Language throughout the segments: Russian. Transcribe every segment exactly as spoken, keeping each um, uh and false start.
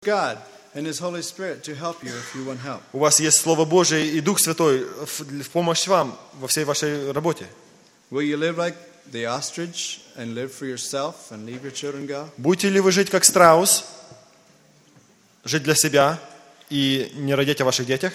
God and His Holy Spirit to help you if you want help. У вас есть Слово Божие и Дух Святой в в помощь вам во всей вашей работе. Will you live like the ostrich and live for yourself and leave your children go? Будете ли вы жить как страус, жить для себя и не родить о ваших детях?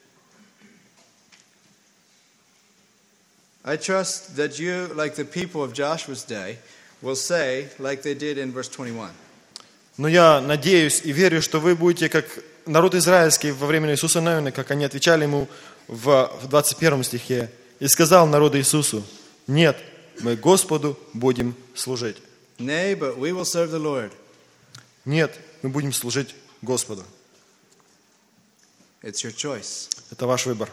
I trust that you, like the people of Joshua's day, will say, like they did in verse twenty-one. Но я надеюсь и верю, что вы будете как народ израильский во время Иисуса Навина, как они отвечали ему в двадцать первом стихе. «И сказал народ Иисусу: нет, мы Господу будем служить». Nay, but we will serve the Lord. Нет, мы будем служить Господу. It's your choice. Это ваш выбор.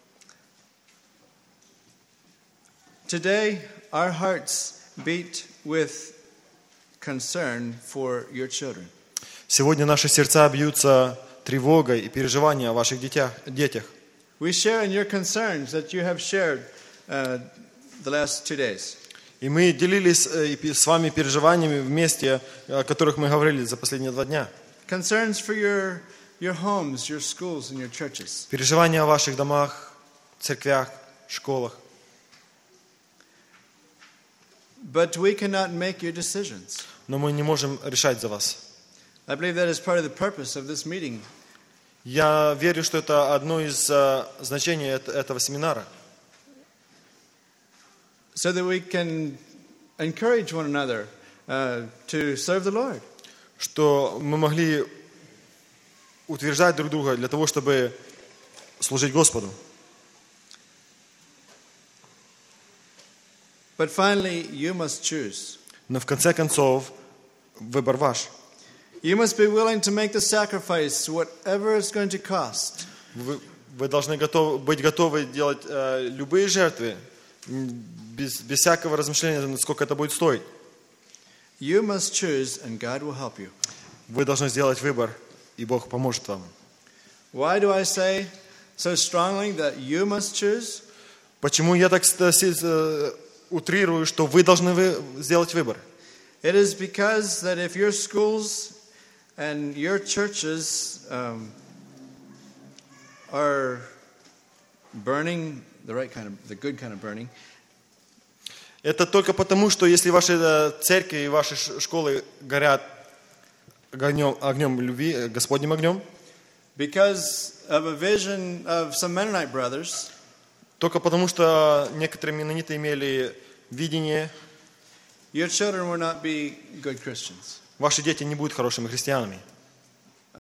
Today, our hearts beat with concern for your children. Сегодня наши сердца бьются тревогой и переживанием о ваших детях. детях. We share in your concerns that you have shared uh, the last two days. И мы делились с вами переживаниями вместе, о которых мы говорили за последние два дня. Concerns for your, your homes, your schools, and your churches. Переживания о ваших домах, церквях, школах. But we cannot make your decisions. Но мы не можем решать за вас. I believe that is part of the purpose of this meeting. Я верю, что это одно из uh, значений этого семинара. So that we can encourage one another uh, to serve the Lord. Что мы могли утверждать друг друга для того, чтобы служить Господу. But finally, you must choose. Но в конце концов, выбор ваш. You must be willing to make the sacrifice, whatever it's going to cost. Вы, вы должны готовы, быть готовы делать э, любые жертвы, без, без всякого размышления, сколько это будет стоить. You must choose, and God will help you. Вы должны сделать выбор, и Бог поможет вам. Why do I say so strongly that you must choose? Почему я так э, утрирую, что вы должны вы, сделать выбор? It is because that if your schools and your churches um, are burning, the right kind of, the good kind of burning. Это только потому, что если ваши церкви и ваши школы горят огнем, огнем любви, Господним огнем, because of a vision of some Mennonite brothers, только потому, что некоторые меннониты имели видение, your children will not be good Christians. ваши дети не будут хорошими христианами.